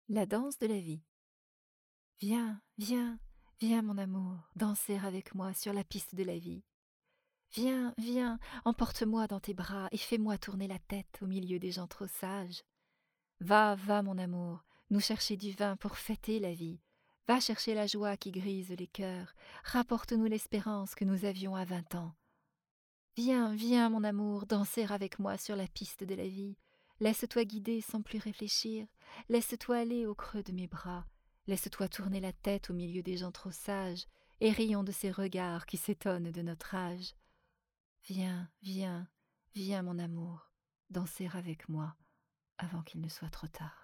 La danse de la vie. Viens, viens, viens mon amour, danser avec moi sur la piste de la vie. Viens, viens, emporte-moi dans tes bras et fais-moi tourner la tête au milieu des gens trop sages. Va, va mon amour, nous chercher du vin pour fêter la vie. Va chercher la joie qui grise les cœurs, rapporte-nous l'espérance que nous avions à 20 ans. Viens, viens mon amour, danser avec moi sur la piste de la vie. Laisse-toi guider sans plus réfléchir, laisse-toi aller au creux de mes bras, laisse-toi tourner la tête au milieu des gens trop sages, et rions de ces regards qui s'étonnent de notre âge. Viens, viens, viens mon amour, danser avec moi avant qu'il ne soit trop tard.